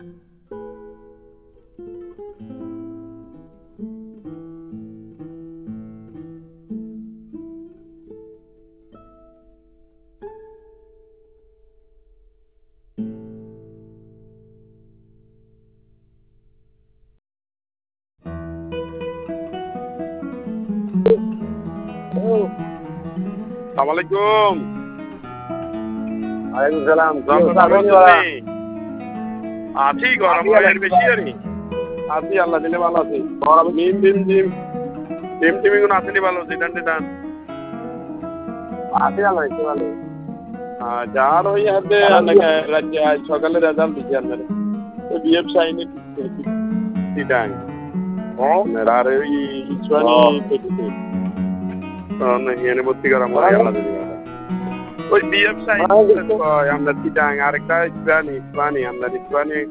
আসসালামাইকুম। ওয়ালাইকুম সালাম। আছি গরম এর বেশি আরে আছি আল্লাহ দিলে ভালো আছি। মিম ডিম ডিম ডিম টিমি গুলো আসেনি ভালো জিদান টিদান আছি ভালো একটু ভালো। যার ওই হাতে রাজ্যে আজ সকালে রেজাল্ট দিচ্ছে আপনার ওই বিএফ সাইনি টিটাং আর ওই ইসওয়ানি পেটিতে হিয়ানে ভর্তি করা মনে হয় আল্লাহ দিলে ওই বিএফ সাইনি আমরা টিটাং আরেকটা ইসওয়ানি আমরা ইসওয়ানি